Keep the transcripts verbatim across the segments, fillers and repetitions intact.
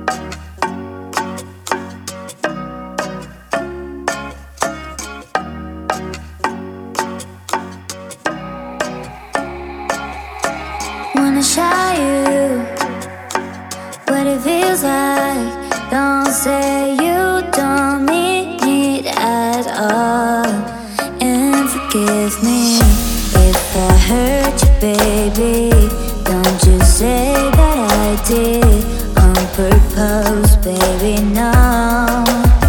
Wanna show you what it feels like. Don't say you don't mean it at all. And forgive me if I hurt you, baby. Don't you say that I did on purpose, baby, no.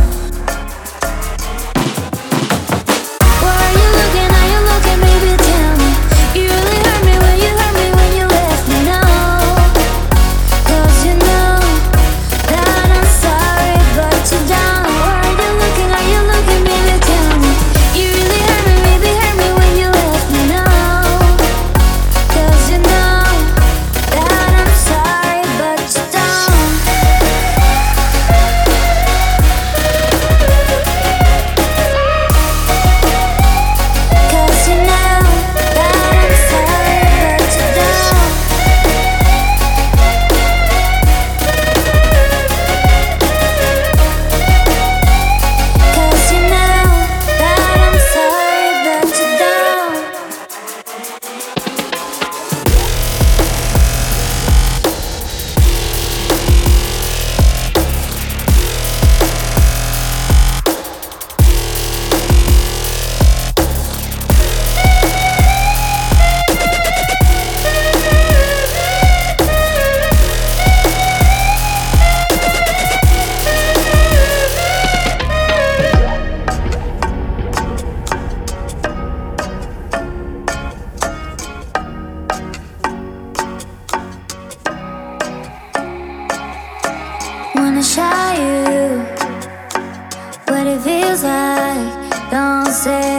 Wanna show you what it feels like. Don't say